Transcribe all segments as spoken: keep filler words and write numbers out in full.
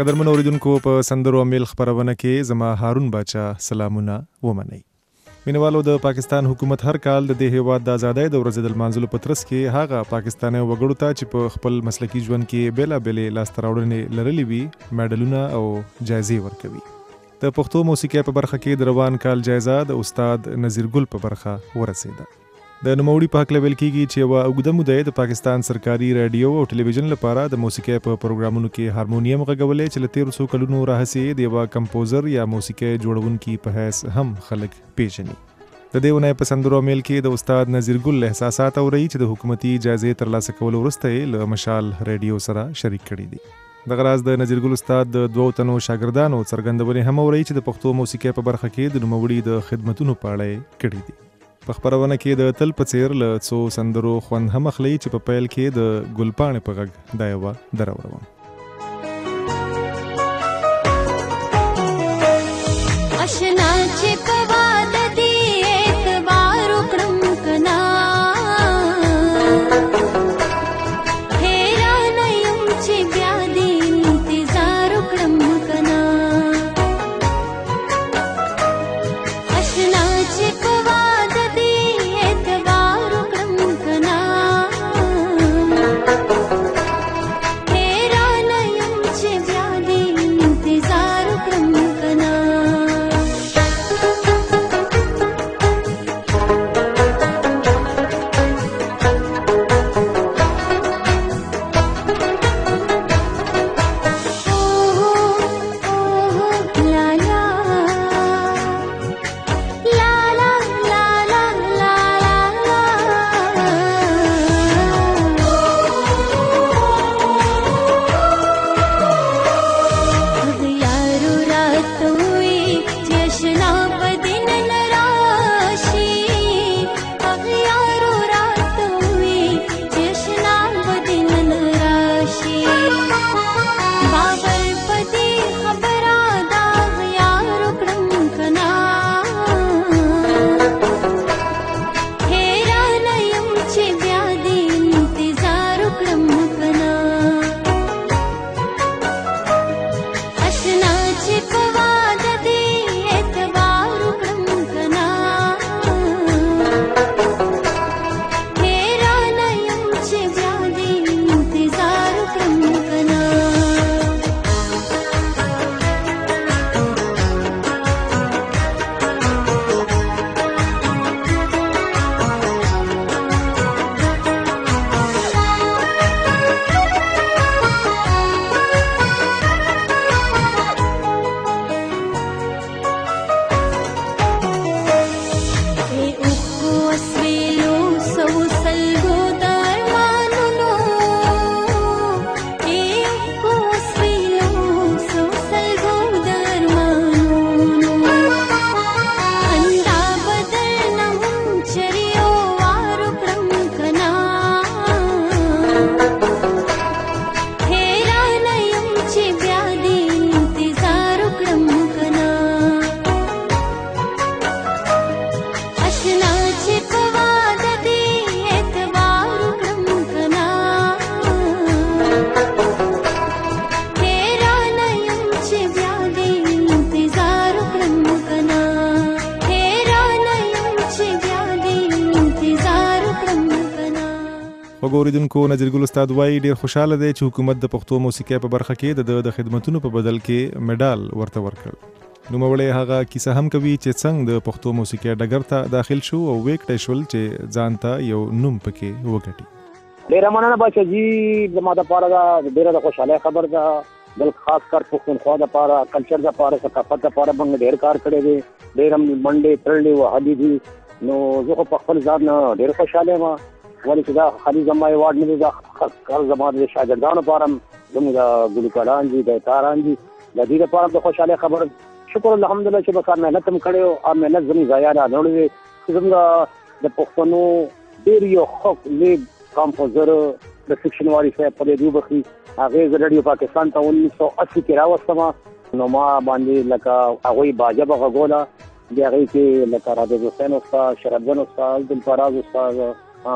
قدرمن اوریدونکو په سندرو امیل خبرونه کې زما هارون باچا سلامونه ومنئ. مینوالو د پاکستان حکومت هر کال د دې هیواد د آزادۍ د ورځې د لمانځلو په ترڅ کې هغه پاکستاني وګړو ته چې په خپل مسلکي ژوند کې بېلابېلې لاسته راوړنې لرلې وي میډلونه او جایزې ورکوي. د پښتو موسیقۍ په برخه کې د روان کال جایزه د استاد نذیر ګل په برخه ورسېده. د نوموړي په هکله ویل کېږي چې یوه اوږده موده د پاکستان سرکاري راډیو او ټلویزیون لپاره د موسیقۍ په پروګرامونو کې هارمونیم غږولی چې له تېرو څو کلونو راهیسې د یوه کمپوزر یا موسیقۍ جوړونکي په حیث هم خلک پیژني. د دې اونۍ په سندرو میل کې د استاد نذیر ګل احساسات اورئ چې د حکومتي جایزې ترلاسه کولو وروسته یې له مشال ریډیو سره شریک کړي دي. دغه راز د نذیر ګل استاد د دوو تنو شاګردانو څرګندونې هم اورئ چې د پښتو موسیقۍ په برخه کې د نوموړي د خدمتونو په اړه یې کړي دي. په خپرونه کې د تل په څیر له څو سندرو خوند هم اخلي چې په پیل کې د ګلپاڼې په غږ دا یوه دروروم. اشنا چې په واده دې اعتبار وکړم کنا حیرانه یم چې بیا دې انتظار وکړم کنا اشنا چې په اوریدونکو نذیر ګل استاد وایي ډیر خوشاله دی چې حکومت د پښتو موسیقۍ په برخه کې د د خدمتونو په بدل کې میډال ورته ورکړ. نوموړی هغه کیسه هم کوي چې څنګه د پښتو موسیقۍ ډګر ته داخل شو او وکړی شول چې ځان ته یو نوم پکې وګټي. ډیره مننه بچا جی زما د پاره دا ډیره د خوشاله خبر ده بل خاص کر پښتونخوا د پاره کلچر د پاره ثقافت د پاره باندې ډیر کار کړی دی ډیر منډې ترلې وهلې دي نو زه په خپل ځان ډیر خوشاله یم ولې چې دا خالي زما ایوارډ نه دی دا کار زما د شاګردانو لپاره زموږ د ګلوکاران دي د تاران دي د دې لپاره د خوشاله خبر شکر الحمدلله چې به کار مهنت هم کړی او مهنت زموږ ضایع نه وړي زموږ د پښتنو ډېر یو ښه لیډ کمپوزر د سیکشن واري صاحب په دې وبخي هغه ز رادیو پاکستان ته انیس سو اسی کې راوستم نو ما باندې لکه هغه باجه بغوله بیا هغه کې لکه راډیو حسین استاد شربدن استاد دلفراز استاد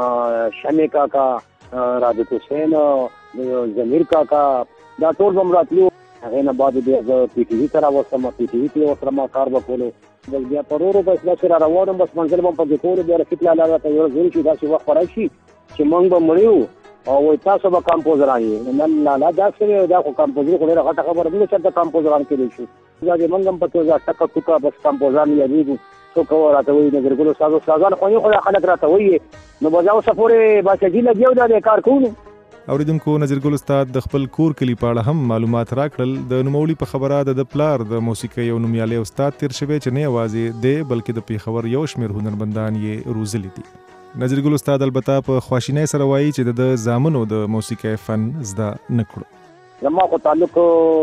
شمی کاکا رادت حسین ضمیر کاکا دا ټول هم راتلو هغې نه بعد بیا زه پی ټي وي ته راوستم پی ټي وي کې ورسره ما کار به کولو بس بیا په ورو ورو بس داسې را روان وم بس منزل به م پکې کولو بیا رفیق لالا راته یو ځل چې داسې وخت به راشي چې موږ به مړ یو او وایي تاسو به کمپوزران یې نه لالا دا څه دا خو کمپوزري خو ډېره غټه خبره موږ چېرته کمپوزران کېدی شو دا چې موږ هم پکې دا ټکه ټوکه بس کمپوزران یادېږو څوک راته وایي نظرګل استاد استادان خو خو دا خلک راته وایي نو به دا اوسه پورې بادشاهجي لګیا دا دی کار کوو. اوریدونکو نظرګل استاد د خپل کور کلی په اړه هم معلومات راکړل. د نوموړي په خبره د پلار د موسیقۍ یو نومیالی استاد تیر شوی چې نه یوازې دی بلکې د پیښور یو شمېر هنرمندان یې روزلي دي. نظرګل استاد البته په خواشینۍ سره وایي چې د زامنو د موسیقۍ فن زده نه کړو. زما خو تعلق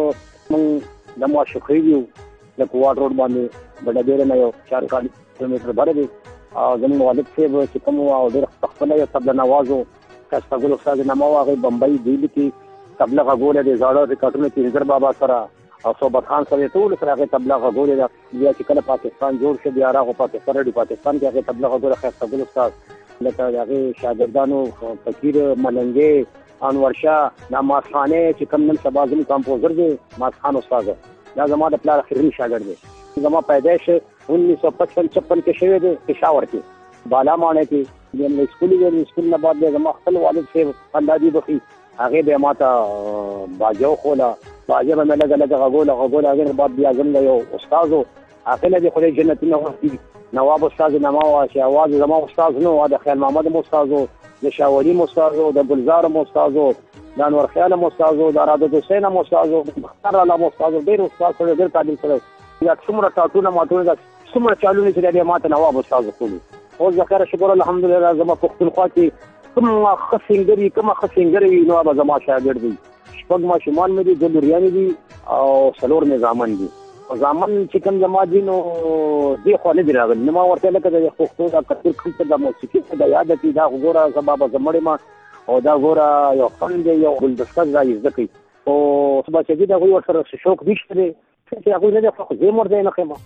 موږ د معشوقۍ یو د کوواټ روډ باندې بډه نه یو چار کیلومتر بره دی او زموږ والد صاحب چې کوم او ډېر پخپله یو طبله نواز و کشتګل استاد نامه و هغې بمبئی دهلي کې طبله غږولی دی زاړه ریکارډونه کې انځر بابا سره او صحبت خان سره ټولو سره هغې طبله غږولې ده. بیا چې کله پاکستان جوړ شو بیا راغو پاکستان رډي پاکستان کې هغې طبله غږوله کشتګل استاد لکه د هغې شاګردانو فقیر ملنګې انور شاه دا ماسخانې چې کوم نن سبا زموږ کمپوزر دی ماسخان استاد دا زما د پلار اخرني شاګرد دی. زما پیدایش انیس سو پچپن چپن کې شوی دی پېښور کې بالا ماڼۍ کې بیا اسکول ویل اسکول نه بعد بیا زما خپل والد صاحب الله دې بخي هغې بیا ما ته باجه وښوله باجه به مې لږه لږه غږوله غږوله هغې نه بعد بیا زموږ یو استاد و هغې نه دې خدای جنتونه ورکړي نواب استاد نامه وه چې اواز زما استاد نه و د خیال محمد م استاد و د شاولي م استاد و د ګلزار م استاد و د انور خیال م استاد و د رادت حسین م استاد و مختار الله م استاد و ډېر استاد سره ډېر قابل سره یا څومره ټاټونه ماټونه دا څومره چالونه چې دی ما ته نواب استاد وښولي. اوس د خیره شکر الحمدلله زما پښتونخوا کې کومه ښه سینګر وي کومه ښه سینګر وي نو هغه زما شاګرد دی. شپږ ماشومان مې دي دوه لوریانې دي او څلور مې زامن دي. زامن چې کوم زما دي نو دې خوا نه دي راغلي نو ما ورته لکه د پښتو دا کلتور کوم څه د موسیقي څه د یاده کړي دا ګوره سبا به زه مړ یم او دا ګوره یو فن دی یو ګلدسته دا یې زده کوي او بادشاهجي د هغوی ورسره شوق نشته دی چې هغوی نه دی خو زه یې ورته نه ښیم.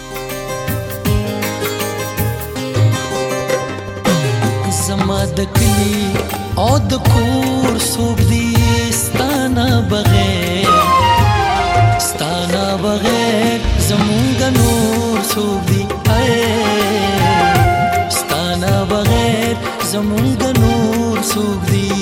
زما د کلی او د کور څوک دی ستانه بغیر ستانه بغیر زمونږ نور څوک دی ستانه بغیر زمونږ نور څوک دی.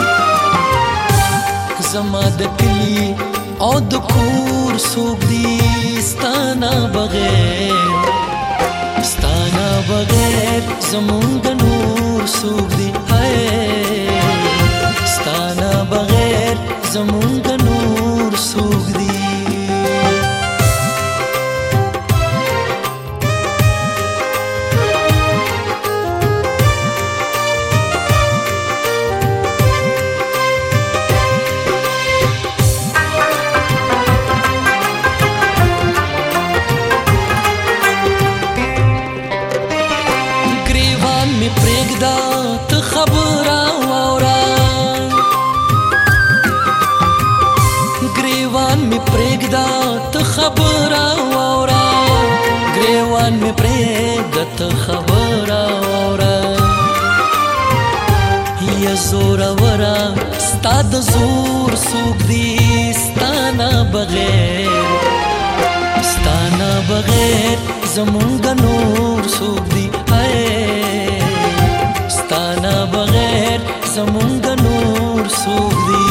زما د کلی او د کور څوک دی ستانه بغیر ستانه بغیر زمونږ نور څوک دی ستانه بغیر زمونږ نور څوک دی. خبره واوره ګریوان مې پرېږده ته خبره واوره یا زوروره ستا د زور څوک دی ستا نه بغیر ستا نه بغیر زمونږ نور څوک دی ستا نه بغیر زمونږ نور څوک دی.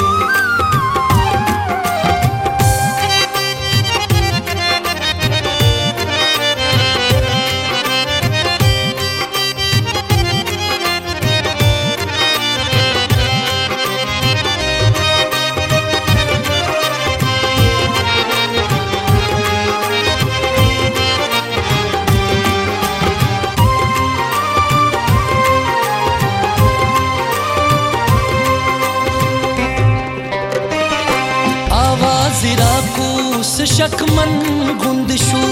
شکمن غوند شو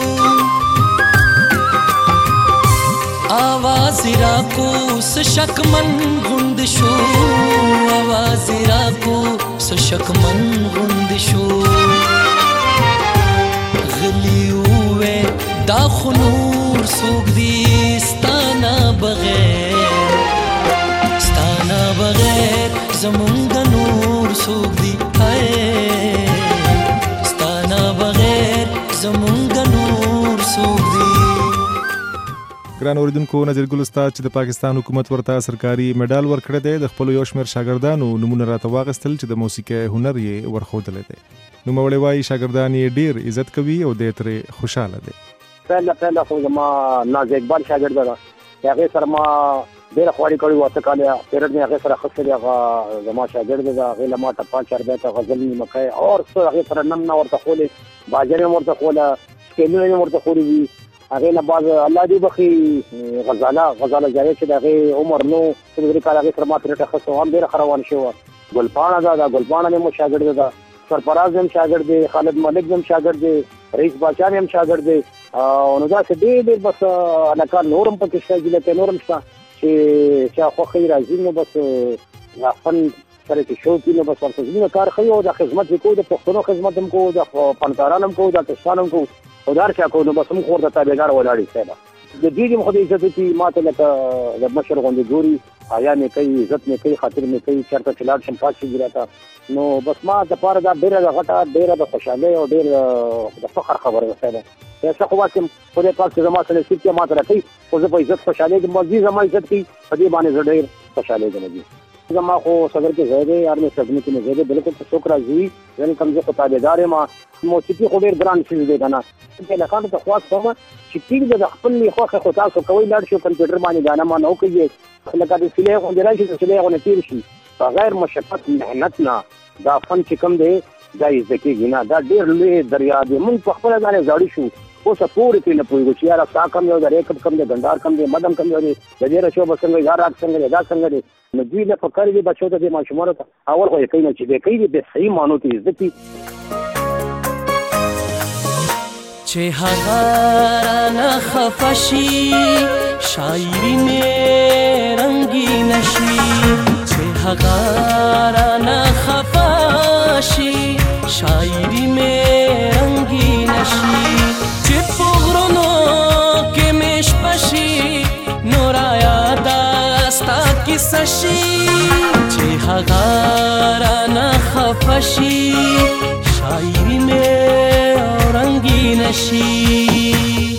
آواز را کو س شکمن غوند شو آواز را کو س شکمن غوند شو غلی وې دا خو نور څوک دی ستانه بغیر ستانه بغیر زمونږ نور څوک دی ګران اوریدونکو، نظیر ګل استاد چې د پاکستان حکومت ورته سرکاري میډال ورکړی دی، د خپلو یو شمېر شاګردانو نومونه راته واخیستل چې د موسیقۍ هنر یې ورښودلی دی. نوموړی وایي شاګردان یې ډېر عزت کوي او دی ترې خوشحاله دی. پهله پهله خو زما ناز اقبال شاګرده ده، د هغې سره ما ډېره خواري کړې وه، اته کاله پیرډ مې هغې سره اخیستی دی. هغه زما شاګرده ده، هغې له ما ټپا چاربیته غزل نیمکی اور څه هغې سره نم نه ورته ښولې، باجرې هم ورته ښوله، سکیلونه یې ورته ښولي دي. هغې نه بعد الله دې بخي غزاله غزاله جاوید چې د هغې عمر نو څلور درې کاله هغې سره ما پیرډ اخیستی وه، هم ډېره ښه روانه شوې وه. ګلپاڼه ده، دا ګلپاڼه مې مو شاګرده ده. سرفراز هم شاګرد دی، خالد ملک هم شاګرد دی، رئیس باچا هم شاګرد دی. نو داسې ډېر ډېر بس هلکان نور هم پکې شته، جلکۍ نور هم شته چې چا خوښوي راځي. نو بس دا فن سره چې شوق وي نو بس ورته زموږ کار ښه وي او دا خدمت یې کوو، د پښتنو خدمت هم کوو، د فنکاران هم کوو، د آرټسټان هم کوو او دا هر چا کوو. نو بس موږ خو ورته تابعدار ولاړ یو صاحبه. د دوی هم خو د عزت وکړي، ما ته لکه د مشر غوندې ګوري، حیا مې کوي، عزت مې کوي، خاطر مې کوي، چېرته چې لاړ شم پاس شي راته. نو بس ما دپاره دا ډېره د غټه ډېره د خوشحالۍ او ډېر د فخر خبره ده صاحبه. څه خو واکم خدای پاک چې زما سره نصیب کړي ما ته راکوي، خو زه په عزت خوشحالېږم. مزي زما عزت کوي، په دې باندې زه ډېر خوشحالېږم. زما خو صدر کې ځای دی، هر مې صدمې کې مې ځای دی، بلکل که څوک راځي یعنې کوم زه خو تابعدار یم. موسیقي خو ډېر ګران څیز دی که نه، هلکانو ته خواست کوم چې ټیک ده، د خپل مې خوښه خو تاسو کوئ، لاړ شو کمپیوټر باندې ګانا مانا وکړئ، لکه د سیلۍ غوندې راشي، د سیلۍ غوندې تېر شي بغیر مشقت محنت نه. دا فن چې کوم دی دا یې زده کېږي نه، دا ډېر لوی دریا دی. موږ په خپله ځانې زاړه شو، اوسه پورې پرې نه پوهېږو چې یاره سا کم دی او د ریکب کم دی، ګندار کم دی، مدم کم دی، د دې رشو به څنګه دی، دا راګ څنګه دی، دا څنګه دی. نو دوی نه پکار دي بچو ته، دې ماشومانو ته اول خو یې کوي نه چې دی کوي د صحیح معنو ته یې زده کړي. چې هغه رانه خفه شي، شاعري مې رنګین شي. چې هغه رانه خفه شي، شاعري مې رنګین شي. چې په غرونو کې مې شپه شي، نو رایاده ستا کیسه شي. چې هغه رانه خفه شي، شاعري مې رنګین شي.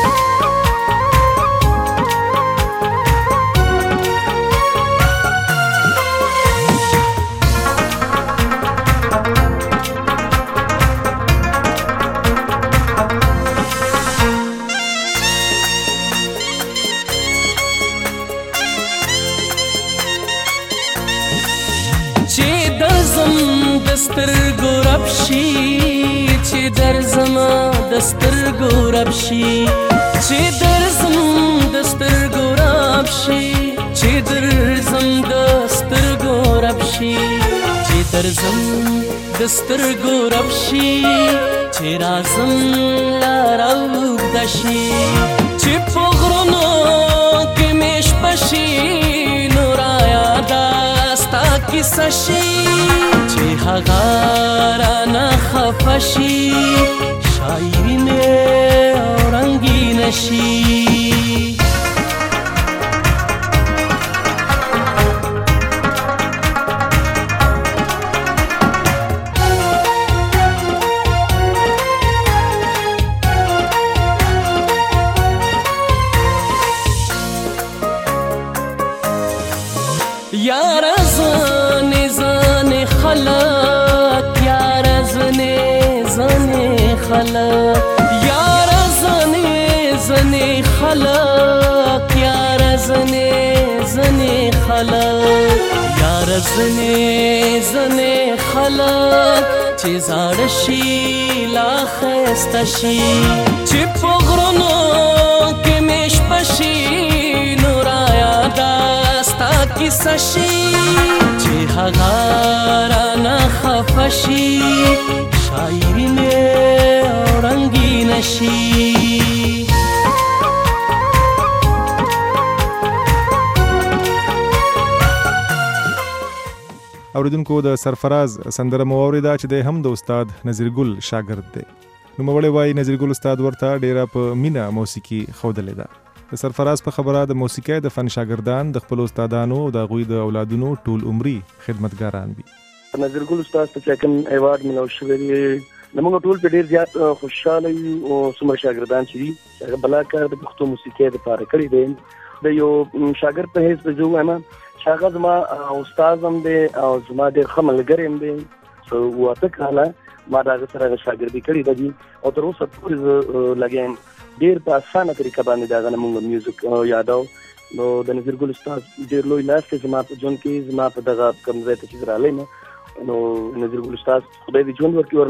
سترګو رب شي، چې درځم د سترګو رب شي. چې درځم د سترګو رب شي، چې درځم د سترګو رب شي. چې درځم د سترګو رب شي، چې رازم لاره اوږده شي. چې په غرونو کې مې شپه شي، نو رایاده ستا کیسه شي. چې هغه رانه خفه شي، شاعري مې رنګین شي. یاره زنې زنې خلک، یاره زنې زنې خلک، یاره زنې زنې خلک، یاره زنې زنې خلک، یاره زنې زنې خلک. چې زاړه شي لا ښایسته شي، چې په غرونو کې مې شپه شي، نو رایاده ستا کیسه شي. چې هغه رانه خفه شي، شاعري مې رنګین شي. اوریدونکو، د سرفراز سندره مو واورېده چې دی هم د استاد نظیر ګل شاګرد دی. نوموړی وایي نظیر ګل استاد ورته ډېره په مینه موسیقي ښودلې ده. د سرفراز په خبره د موسیقۍ د فن شاګردان د خپلو استادانو او د هغوی د اولادونو ټول عمري خدمتګاران وي. نظیر ګل استاد ته چې کوم ایوارډ ملو شوی دی، موږ ټول په ډیر زیات خوشاله یو او څومره شاګردان چې دي هغه بلا کار د پښتو موسیقۍ لپاره کړی دی د یو شاګرد په هیڅ به زه وایم چې هغه زما استاد هم دی او زما ډېر ښه ملګری هم دی سو واته کاله ما د هغه سره شاګردي کړې ده او تر اوسه پورې زه لګیا یم ډېر په اسانه طریقه باندې د هغه نه موږ میوزیک یادو نو د نظیر ګل استاد ډېر لوی لاس دی زما په ژوند کې زما په دغه کوم ځای ته چې راغلی نه نو نظیر ګل استاد خدای دې ژوند ورکړي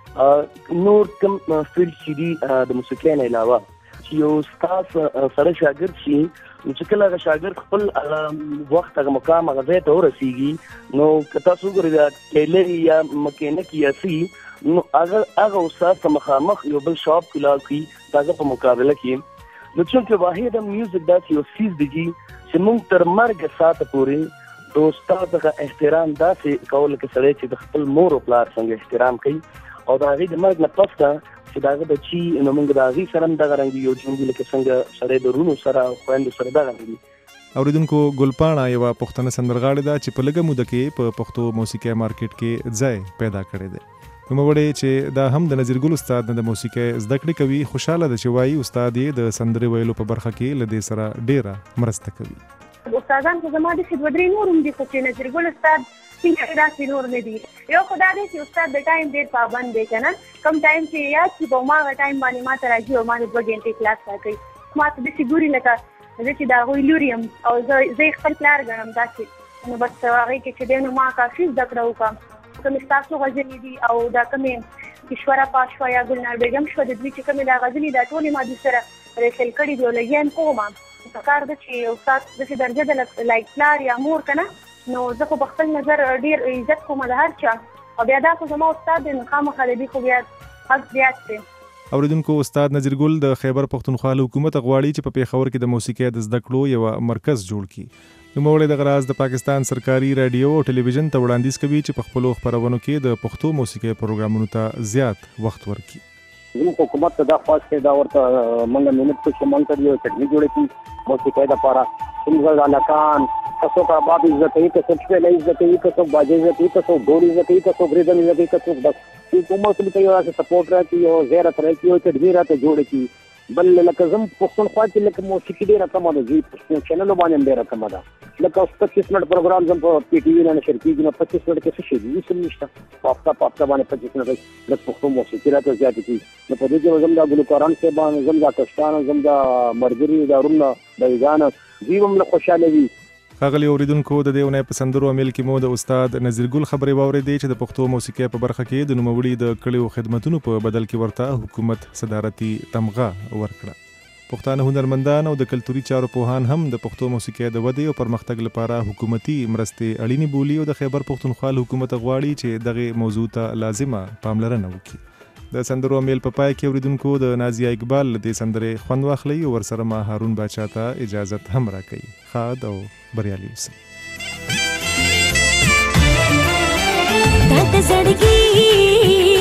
ورله نور کوم فیلډ چې دي د موسیقۍ نه علاوه چې یو استاد سره شاګرد شي نو چې کله هغه شاګرد خپل وخت هغه مقام هغه ځای ته ورسېږي نو که تاسو وګورئ د ټیلر یا مکینک یا سی نو هغه هغه استاد سره مخامخ یو بل شاپ کلاو کوي هغه په مقابله کې نو چې واحد میوزیک داسې یو څیز دی چې موږ تر مرګ ساعته پورې د استاد هغه احترام داسې کول کې سړی چې د خپل مور او پلار څنګه احترام کوي او د هغې د مرګ نه پس چې د هغه بچي نو موږ د هغې سره هم دغه رنګ یو ژوند لکه څنګه سړی د وروڼو سره او خویندو سره دغه رنګ اوریدونکو ګلپاڼه یوه پښتنه سندرغاړې ده چې په لږه موده کې په پښتو موسیقۍ مارکیټ کې ځای پیدا کړی دی نوموړی چې دا هم د نظیر ګل استاد نه د موسیقۍ زده کړې کوي خوشحاله ده چې وایي استاد یې د سندرې ویلو په برخه کې له دې سره ډېره مرسته کوي استادان خو زما داسې دوه درې نور هم دي خو چې نظیر ګل استاد څنګه داسې نور نه دي یو خو دا دی چې استاد د ټایم ډېر پابند دی که نه کوم ټایم چې یاد شي په هماغه ټایم باندې ما ته راځي او ما د دوه ګنټې کلاس راکوي ما ته داسې ګوري لکه زه چې د هغوی لور یم او زه یې خپل پلار ګڼم داسې نو بس هغې کې چې دی نو ما کافي زده کړه وکړم کومې ستاسو غزلې دي او دا کومې ایشوره پا شوه یا ګلنار بیګم شوه د دوی چې کومې دا غزلې دا ټولې ما دوی سره ریسل کړي دي او لګیا یم کوم پکار ده چې استاد داسې درجه د لایک پلار یا مور که نه نو زه خو په خپل نظر ډېر عزت کوم د هر چا او بیا دا خو زما استاد دی نو خامخا د دې خو بیا حق زیات دی اوریدونکو استاد نظیر ګل د خیبر پښتونخوا له حکومت غواړي چې په پیښور کې د موسیقۍ د زده کړو یو مرکز جوړ کړي نوموړی دغه راز د پاکستان سرکاري راډیو او ټلویزیون ته وړاندیز کوي چې په خپلو خپرونو کې د پښتو موسیقۍ پروګرامونو ته زیات وخت ورکړي زموږ حکومت ته دا خواست دی دا ورته موږ محنت کوو چې موږ ته یو اکاډمي جوړه کړي موسیقۍ دپاره څومره هلکان که څوک رباب زده کوي که څوک شپېلۍ زده کوي که څوک باجې زده کوي که څوک ډول زده کوي که څوک ریدم زده کوي که څوک بس حکومت ته یو داسې سپورټ راکړي یو ځای راته راکړي یو اکاډمي راته جوړه کړي بل لکه زموږ پښتونخوا کې لکه موسیقي ډېره کمه ده زی پښتون چینلو باندې هم ډېره کمه ده لکه اوس پچیس منټ پروګرام زم په پی ټي وي نه نشر کېږي نو پچیس منټ کې څه شی دي هېڅ هم نشته په هفته په هفته باندې پچیس منټ لږ پښتو موسیقي راته زیاتې کړي نو په دې کې زم دا ګلوکاران صاحبان زم دا کشتان زم دا ملګري دا وروڼه بیګانه دوی هم له خوشحاله وي ښاغلي اوریدونکو د دې اونۍ په سندرو امیل کې مو د استاد نظیر ګل خبرې واورېدې چې د پښتو موسیقۍ په برخه کې د نوموړي د کړیو خدمتونو په بدل کې ورته حکومت صدارتي تمغه ورکړه پښتانه هنرمندان او د کلتوري چارو پوهان هم د پښتو موسیقۍ د ودې او پرمختګ لپاره حکومتي مرستې اړینې بولي او د خیبر پښتونخوا حکومت غواړي چې دغه موضوع ته لازمه پاملرنه وکړي د سندرو امیل په پای کې اوریدونکو د نازیه اقبال د سندرې خوند واخلي او ورسره ما هارون باچا ته اجازت هم راکړي ښاد او بریالي اوسئ تا ته زړګي